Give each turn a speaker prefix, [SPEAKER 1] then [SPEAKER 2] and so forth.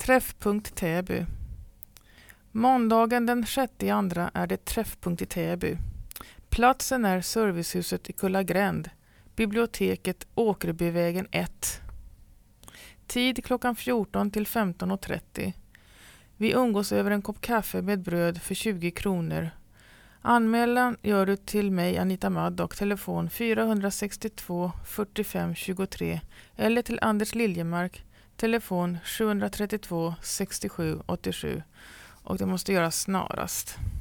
[SPEAKER 1] Träffpunkt Täby. Måndagen den 6/2 är det träffpunkt i Täby. Platsen är servicehuset i Kullagränd, biblioteket Åkerbyvägen 1. Tid klockan 14 till 15.30. Vi umgås över en kopp kaffe med bröd för 20 kronor. Anmälan gör du till mig, Anita Maddock, telefon 462 45 23 eller till Anders Liljemark, telefon 732 67 87, och det måste göras snarast.